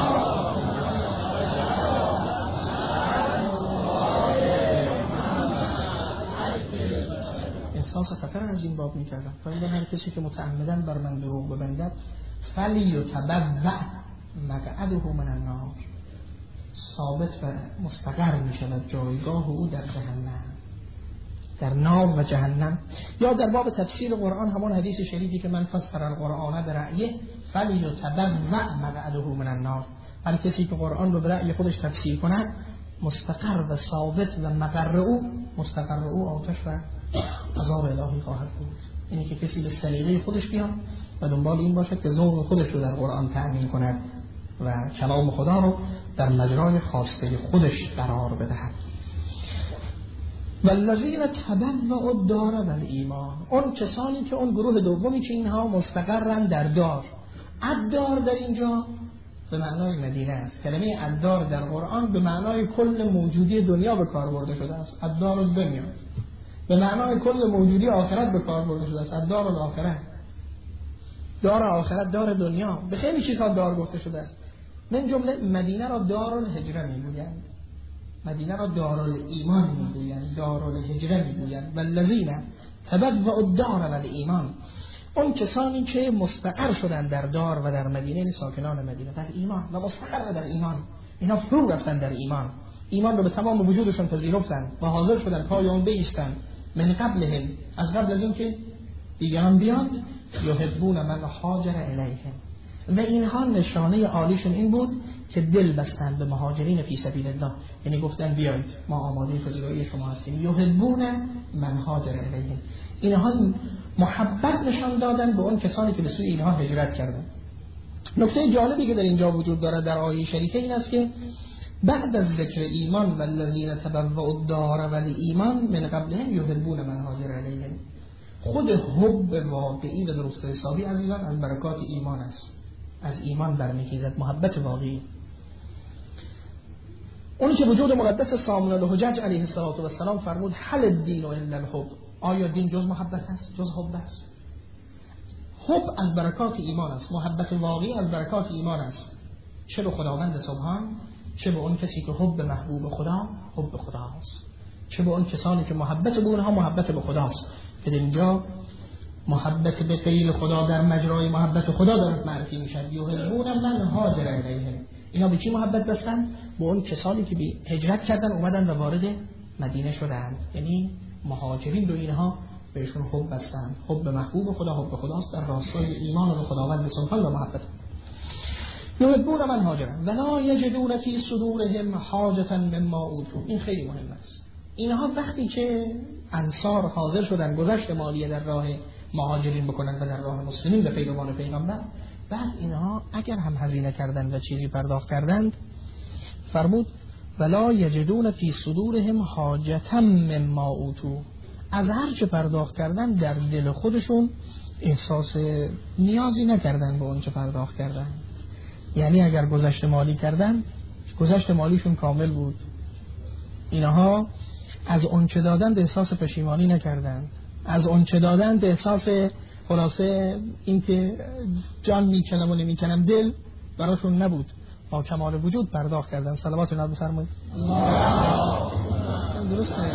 احساس خطر از این باب میکردن. فرمودن هر کسی که متعمدن بر من دروغ ببندد فلیتبوأ مقعده من النار، ثابت و مستقر میشود جایگاه او در جهنم، در نار و جهنم. یا در باب تفسیر قرآن همون حدیث شریفی که من فسر القرآن برأیه فلیتبوأ مقعده من النار، هر کسی که قرآن رو برأی خودش تفسیر کند مستقر و ثابت و مقر او، مستقر او آتش و عذاب الهی خواهد بود. اینی که کسی به سلیقه خودش بیاد و دنبال این باشد که ذوق خودش رو در قرآن تأمین کند و کلام خدا رو در مجرای خواسته خودش قرار بدهد. والذین تبوأوا الدار والایمان، اون کسانی که اون گروه دومی که اینها مستقرن در دار. الدار در اینجا به معنای مدینه است. کلمه الدار در قرآن به معنای کل موجودی دنیا به کار برده شده است. الدار الدنیا به معنای کل موجودی آخرت به کار برده شده است. الدار الاخره، دار آخرت، دار دنیا، به خیلی چیزها دار گفته شده است. من جمله مدینه را دار الهجره میگویند، مدینه را دار الایمان میگویند، دار الهجره میگویند. والذین تبوأوا الدار والایمان، اون کسانی که مستقر شدن در دار و در مدینه، ساکنان مدینه در ایمان و مستقر در ایمان، اینا فرو رفتن در ایمان، ایمان رو به تمام وجودشون پذیرفتن و حاضر شدن پای اون بایستن. من قبلهم، از قبل از اینکه دیگران بیان، یحبون من هاجر الیهم، و اینها نشانه عالیشون این بود که دل بستن به مهاجرین فی سبیل الله، یعنی گفتن بیایید ما آماده پذیرایی شما هستیم. یحبون من هاجر الیهم، اینها محبت نشان دادن به اون کسانی که به سوی اینها هجرت کردن. نکته جالبی که در اینجا وجود داره در آیه شریفه این است که بعد از ذکر ایمان والذین تبوأوا الدار والایمان من قبلهم یحبون من هاجر الیهم، خود حب واقعی و درست حسابی عزیزان از برکات ایمان است، از ایمان برمیخیزد محبت واقعی. اونی که وجود مقدس سامون الحجج علیه السلام فرمود هل الدین الا الحب، آیا دین جز محبت است، جز حب است؟ حب از برکات ایمان است، محبت واقعی از برکات ایمان است، چه به خداوند سبحان، چه به اون کسی که حب محبوب خدا حب خداست، چه به اون کسانی که محبت به اونها محبت به خداست. که در اینجا محبت به غیر خدا در مجرای محبت خدا دارد معرفی میشد. یحبون من هاجر الیهم، اینا به کی محبت بستن؟ به اون کسانی که به هجرت کردن اومدن و وارد مدینه شدند، یعنی مهاجرین رو اینها بهشون حب بستن. حب محبوب خدا حب خداست در راستای ایمان به خداوند سبحان و محبت. یحبون من هاجر ولا یجدون فی صدورهم حاجة مما اوتوا، این خیلی مهم است. اینها وقتی که انصار حاضر شدن گذشت مالیه در راه مهاجرین بکنن و در راه مسلمین به پیروان پیغمبر، بعد اینها اگر هم هزینه کردند و چیزی پرداخت کردند، فرمود ولا یجدون فی صدورهم حاجة مما اوتوا، از هر چه پرداخت کردن در دل خودشون احساس نیازی نکردن به اون چه پرداخت کردن. یعنی اگر گذشت مالی کردن، گذشت مالیشون کامل بود، اینها از اون چه دادند احساس پشیمانی نکردند، از اون چه دادند احساس خلاصه این که جان میکنم و نمیکنم دل براشون نبود، با کمال وجود پرداخت کردن. صلوات نبی بفرمایید. درسته.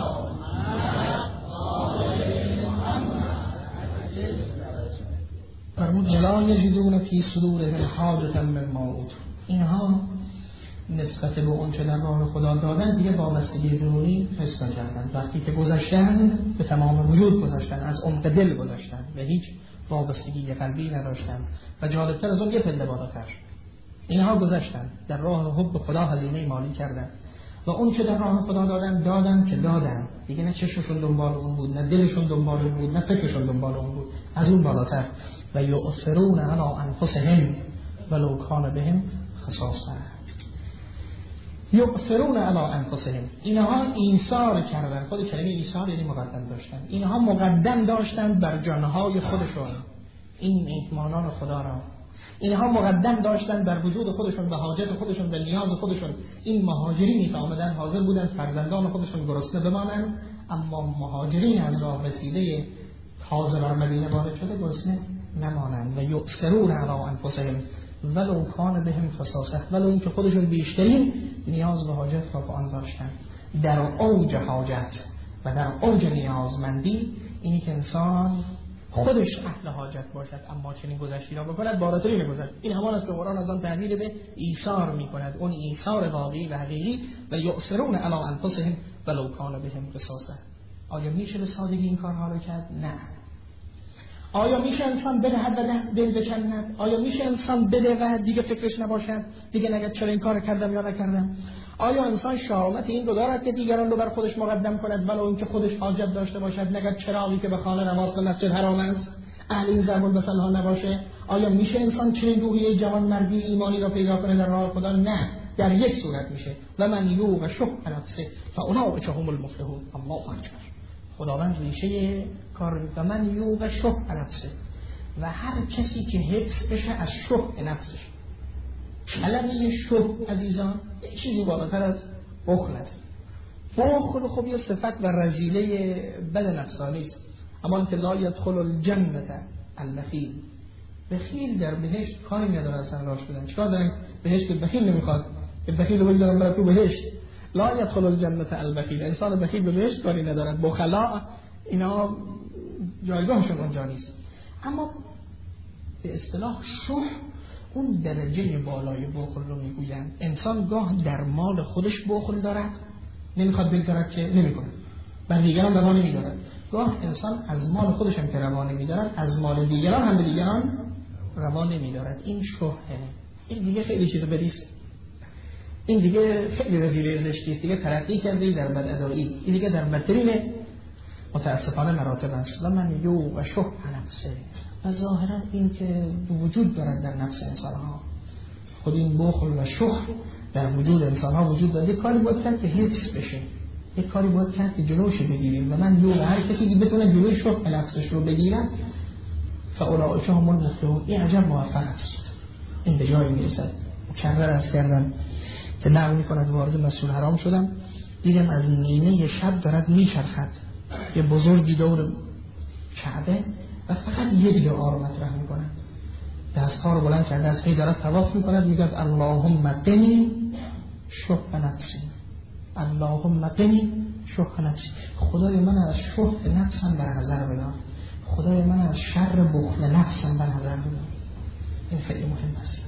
فرمود ولا یجدون فی صدورهم حاجة مما اوتوا، اینها نسبت به اون چه در راه خدا دادن دیگه وابستگی درونی حس نکردن. وقتی که گذشتن به تمام وجود گذشتن، از عمق دل گذشتن و هیچ وابستگی قلبی نداشتن. و جالبتر از اون یه پله بالاتر، اینها گذشتن در راه حب خدا هزینه مالی کردن و اون چه در راه خدا دادن دادن که دادن دیگه، نه چشمشون دنبال اون بود، نه دلشون دنبال اون بود، نه فکرشون دنبال اون بود، از اون بالاتر. و یؤثرون علی انفسهم ولو کان بهم خصاصه، یؤثرون علی انفسهم، اینها ایثار کردن. خود کلمه ایثار یعنی مقدم داشتن، اینها مقدم داشتن بر جانهای خودشون این ایمانان خدا را، اینها مقدم داشتن بر وجود خودشون و حاجت خودشون و نیاز خودشون. این مهاجرینی که آمدن حاضر بودن فرزندان خودشون گرسنه بمانند، اما مهاجرین از راه رسیده تازه بر مدینه وارد شده گرسنه نمانند. و یؤثرون علی انفسهم ولو کان بهم خصاصه، ولو اینکه خودشون بیشترین نیاز و حاجت را به آن داشتن. در اوج حاجت و در اوج نیازمندی اینی که انسان خودش اهل حاجت باشد اما چنین گذشتی را بکند، بالاترین گذشت. این همان است که قرآن از آن تعبیر به ایثار میکند، اون ایثار واقعی و حقیقی. و یؤثرون علی انفسهم ولو کان بهم خصاصه. آیا میشه به سادگی این کارها را کرد؟ نه. آیا میشه انسان بدهد و دل بکند؟ آیا میشه انسان بده و دیگه فکرش نباشد، دیگه نگه چرا این کار کردم یا نکردم؟ آیا انسان شهامت این رو دارد که دیگران رو بر خودش مقدم کند ولو اینکه خودش حاجت داشته باشد؟ نگه چراغی که به خانه نماز به مسجد حرام است اهل این ضرب المثل ها نباشه؟ آیا میشه انسان چنین روحیه جوان مردی ایمانی را پیدا کنه در راه خدا؟ نه، در یک صورت میشه و من یوق شح نفسه فاولئک هم المفلحون. الله اکبر. خداوند ریشه کار و من یوق شح نفسه، و هر کسی که حفظ بشه از شح نفسش. کلمه شح عزیزان چیزی بالاتر از بخل است. بخل خب یه صفت و رذیله بد نفسانی است، اما که لا یدخل الجنة البخیل. بخیل در بهشت کاری نداره اصلا راش بدن. چرا دارن بهشت که بخیل نمیخواد که بخیل رو بگذارن برای تو بهشت؟ لا یدخل الجنة البخیل. انسان بخیل به بهشت کاری ندارد. بخلا اینا جایگاهشون اونجا نیست. اما به اصطلاح شح اون درجه بالای بخل رو میگویند. انسان گاه در مال خودش بخل دارد، نمیخواد بگذارد که نمیکنه، بر دیگران روا نمیدارد. گاه انسان از مال خودش هم که روا نمیدارد، از مال دیگران هم به دیگران روا نمیدارد. این شحه. این دیگه خیلی چیز بدیست، این دیگه خیلی وظیفه زشتی است، دیگه ترقی کرده در بدادایی، این دیگه در بدترین متاسفانه مراتب است. و من یو و شح نفسه. و ظاهرا این که وجود دارد در نفس انسان ها، خود این بخل و شح در وجود انسان ها وجود دارد. یک کاری باید کرد که حفظ بشه، یک کاری باید کرد که جلوش بگیریم. و من یو و هر کسی که بتونه جلوی شح نفسش رو بگیرد فاولئک هم المفلحون. این عجب موفق است، این به جایی میرسد. مکرر از کردن که نقل میکند وارد مسجد حرام شدم، دیدم از نیمه شب دارد میچرخد یه بزرگی دور کعبه و فقط یه دیگه آر مطرح میکند، دستها رو بلند کرده از پی دارد طواف میکند، میگه اللهم قنی شح نفسی، اللهم قنی شح نفسی. خدای من از شح نفسم در نظر بدار، خدای من از شر بخل نفسم در نظر بدار. این خیلی مهم است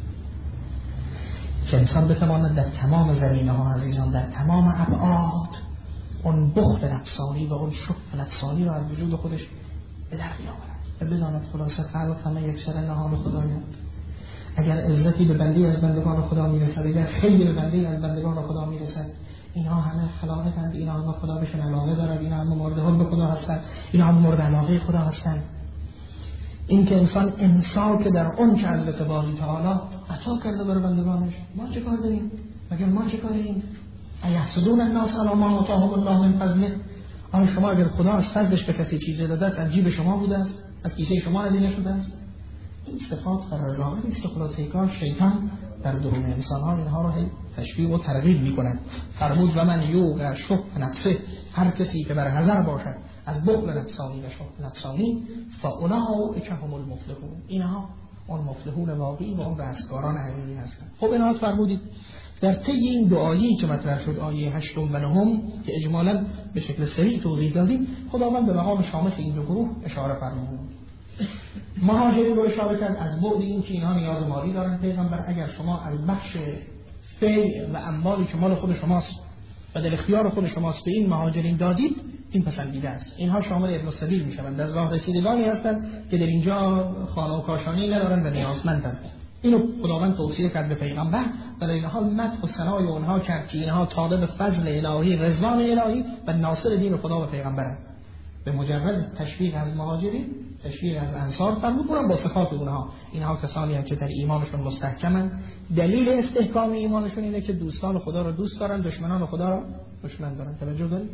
که انسان بتواند در تمام زمینه ها عزیزان، در تمام ابعاد اون بخل نفسانی و اون شح نفسانی رو از وجود خودش به در بیاورد و بداند خلاصه خلق همه یک سر نهار خدایند. اگر عزتی به بندی از بندگان خدا میرسد، اگر خیلی به بندی از بندگان خدا میرسد، اینها همه خلائقند، اینها همه خدا بهشون علاقه دارد، اینها همه مورد حب خدا هستند، اینها همه مورد علاقه خدا هستند. این که انسان امساک در اون که حضرت باری تعالی عطا کرده بر بندگانش، ما چه کار داریم؟ مگر ما چه کاریم؟ ایحسدون الناس علی ما آتاهم الله من فضله. آن شما اگر خدا از فضلش به کسی چیزی داده است، از جیب شما بوده است، از کیسه شما هدیه شده است. این صفات فرزانه است که خلاصه کار شیطان در درون انسان ها اینها را تشویق و ترغیب می‌کند. فرمود و من یوق شح نفسه، هر کسی که بر حذر باشد از بخل نفسانی و شح نفسانی فاولئک هم المفلحون. اینها اون مفلحون واقعی و اون رستگاران حقیقی هستند. خب اینها فرمودید در طی این دو آیه‌ای که مطرح شد، آیه هشتم و نهم که اجمالاً به شکل سریع توضیح دادیم، خداوند به مقام شامل این دو گروه اشاره فرمود. مهاجرین رو اشاره کرد از بعد این که اینها نیاز مالی دارن. پیغمبر اگر شما از بخش فیء و اموالی که مال خود شماست و در اختیار خود شماست به این مهاجرین دادید، این پسندیده است. اینها شامل ابن السبیل میشوند، در راه رسیدگانی هستند که در اینجا خانه و کاشانی ندارن و نیازمندند. اینو خداوند توصیه کرد به پیغمبر و در این حال مدح و ثنای اونها کرد که اینها طالب فضل الهی، رضوان الهی و ناصر دین خدا و پیغمبرند. به مجرد تشویق از مهاجرین، تشویق از انصار فرمود، اونم با صفات اونها. اینها کسانی هستند که در ایمانشون مستحکمند. دلیل استحکام ایمانشون اینه که دوستان خدا رو دوست دارن، دشمنان خدا رو دشمن دارن. توجه دارید؟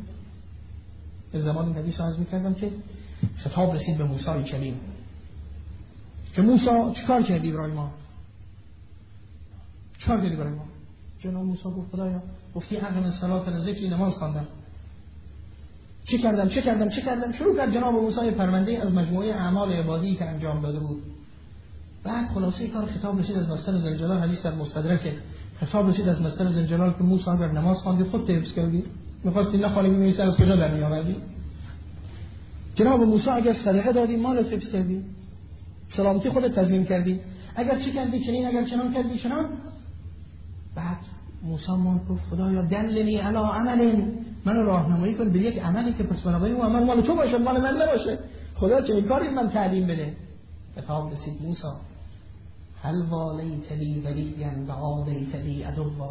از زمان این حدیث رو عرض می‌کردم که خطاب رسید به موسی کلیم که موسی چیکار کردی برای ما؟ چیکار کردی برای ما؟ جناب موسی گفت خدایا گفتی اقم الصلاة لذکری، نماز خواندم. چه کردم چه کردم چه کردم شروع کرد جناب موسی پرونده از مجموعه اعمال عبادی که انجام داده بود. بعد خلاصه کار خطاب رسید از مصدر ذوالجلال، حدیث در مستدرک، خطاب رسید از مصدر ذوالجلال که موسی اگر نماز خواندی خود حفظ کردی، می‌خواستی نخوانی می‌نویسی از کجا در می‌آوردی؟ جناب موسی اگر صدقه دادی مالت حفظ کردی، سلامتی خودت تضمین کردی، اگر چه کردی چنین، اگر چنان کردی چنان. بعد موسی مان گفت خدایا دلنی علی عمل، منو راهنمایی کن به یک عملی که پس بنابراین اون عمل مال تو باشه، مال من نباشه. خدا چه کاری من تعلیم بده. خطاب رسید موسی هل والیت لی ولیا و عادیت لی عدوا،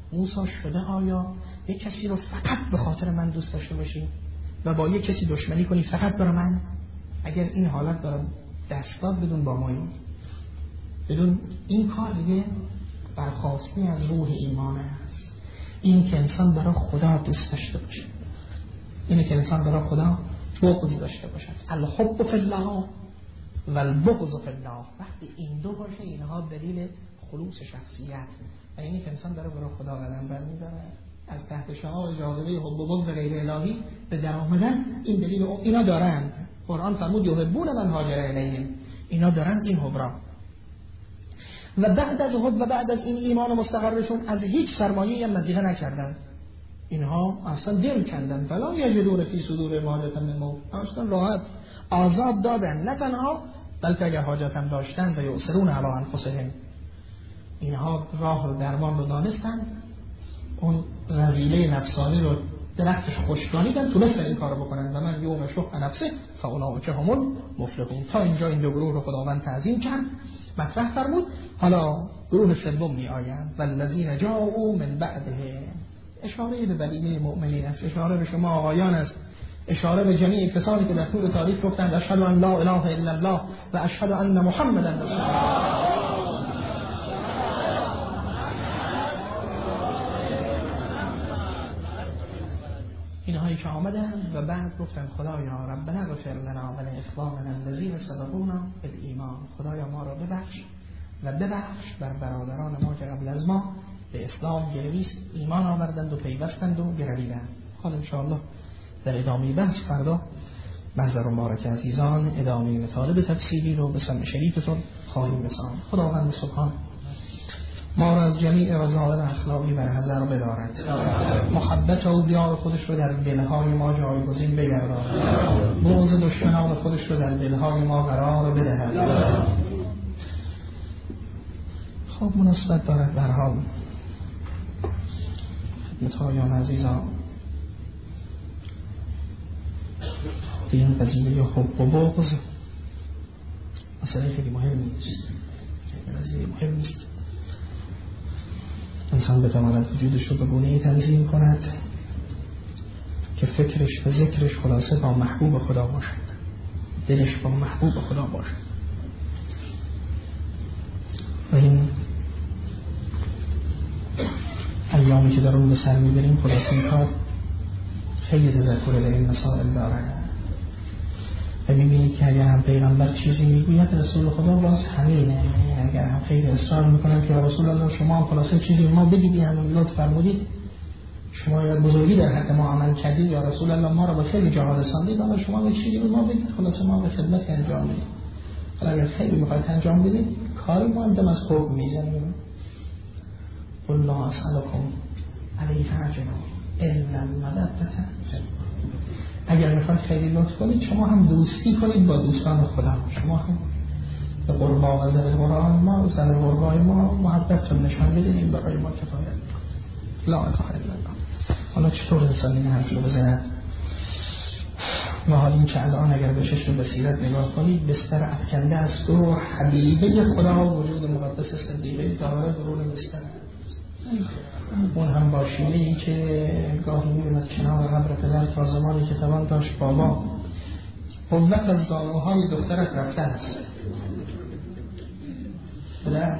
موسی شده آیا یک کسی رو فقط به خاطر من دوست داشته باشی و با یک کسی دشمنی کنی فقط برای من؟ اگر این حالت دارم دست داد بدون با مایی، بدون این کار دیگه برخواستی از روح ایمان است. این که انسان برای خدا دوست داشته باشه، اینه که انسان برای خدا بغض داشته باشد. الحب فی الله و البغض فی الله. وقتی این دو باشه اینها دلیل خلوص شخصیت و اینی که انسان داره برای خدا قدم برمی‌داره. از تحت شعار جاذبه حب و بغض غیر الهی به در آمدن این دلیل اینا دارن. قرآن فرمود یحبون من هاجر الیهم، اینا دارن این حب را. و بعد از حب و بعد از این ایمان مستقرشون از هیچ سرمایه‌ای هم مزیده نکردن. اینها اصلا دل کندن، فلا یجدون فی صدور حاجة مما اصلا راحت آزاد دادن. نه تنها بلکه اگر حاجت هم داشتن و یؤثرون علی انفسهم، اینها راه رو درمان رو دانستن، اون رذیله نفسانی رو درختش خشکانیدن، تونستن این کارو بکنن. و من یوم شح نفسه فاولئک هم المفلحون. تا اینجا این دو گروه رو خداوند تعظیم کرد، مطرح فرمود. حالا گروه سوم می آیند والذین جاءوا من بعدهم. اشاره به بقیه مؤمنین است، اشاره به شما آقایان است، اشاره به جمیع کسانی که در طول تاریخ گفتند اشهد ان لا اله الا الله و اشهد ان محمدا رسول الله. اینهایی که آمدن و بعد گفتن خدایا ربنا اغفر لنا و لاخواننا الذین سبقونا بالایمان. خدایا ما را ببخش و ببخش بر برادران ما که قبل از ما به اسلام گرویست ایمان آوردند و پیوستند و گرویدند. حالا انشاءالله در ادامه بحث فردا محضر مبارک عزیزان ادامه مطالب تفسیری رو به سمع شریفتون خواهیم رساند. خداوند سبحان ما را از جمیع رذائل اخلاقی برحذر بدارد، محبت اولیاء خودش رو در دلهای ما جایگزین بگرداند، بغض دشمنان خودش رو در دلهای ما قرار بدهد. خب مناسبت دارد به هر حال خدمت‌هایان عزیزان این قضیه حب و بغض مسئله خیلی مهم نیست، قضیه مهم نیست. انسان بتواند وجودش رو به گونه‌ای تنظیم کند که فکرش و ذکرش خلاصه با محبوب خدا باشد، دلش با محبوب خدا باشد. و این ایامی که در اون به سر میبریم خلاصه این کار خیلی تذکر در این مسائل داره. و میبینید که اگر هم پیغمبر چیزی میگوید رسول خدا باز همینه. اگر هم خیلی اصرار میکنن که رسول الله شما هم خلاصه چیزی ما بگید همون لطف فرمودید، شما یا بزرگی در حق ما عمل کردید یا رسول الله ما را با خیلی جهاد رساندید، اما شما یک چیزی ما بگید خلاصه ما به خدمت انجام میدیم. حالا اگر خیلی میخواید انجام بدید کاری ما انجام از خوب میزنیم. قل لا اسألكم علیه اجرا الا المودة. اگر میخواید خیلی لطف کنید شما هم دوستی کنید با دوستان خدا، شما هم به قربا و زن قرآن ما و زن قربای ما محبتتون نشان بدید، این برای ما کفایت میکنه. لا اله الا الله. حالا چطور انسان این حرف رو بزند؟ و حال این که الان اگر به چشم بصیرت نگاه کنید بستر افکنده است و حبیبه خدا وجود مقدس صدیقه داره درون بستر، اون هم با شیوه ای که گاهی می‌اومد کنار قبر پدر تا زمانی که توان داشت بابا قوت از زانوهای دخترت رفته است. پدر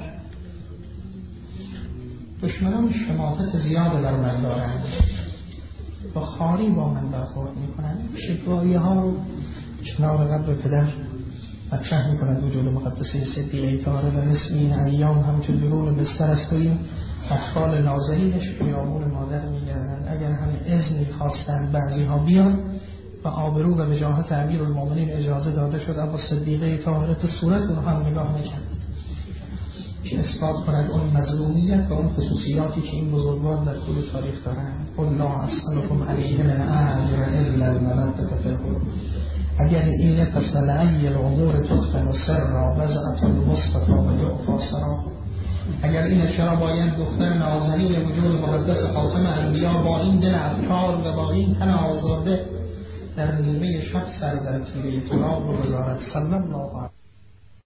دشمنان شماتت زیاده بر من دارند، با خاری با من برخورد میکنند. شکوایی ها کنار قبر پدر مطرح میکند وجود مقدسه صدیقه طاهره و مثل این ایام همچون درون بستر است و این اطفال نازنینش بیامون مادر میگردند. اگر هم اذن خواستند بعضی ها بیان و آبرو و وجاهت امیرالمومنین اجازه داده شد، اما صدیقه طاهره به صورت اونها هم نگاه نکرد که اثبات کند اون مظلومیت و اون خصوصیاتی که این بزرگوار در طول تاریخ دارند. قل لا اسألكم علیه من اجر الا المودة فی القربى. اگر اینه پس لعی الامور تخفن و سر را وضعت المصطفى و یعفا سرا. اگر اینه چرا باید دختر نازنین وجود مقدس خاتم انبیا با این دل افکار و با این تن آزرده در نیمه شب سر در تیره تراب رو بذارد. صلی الله علیه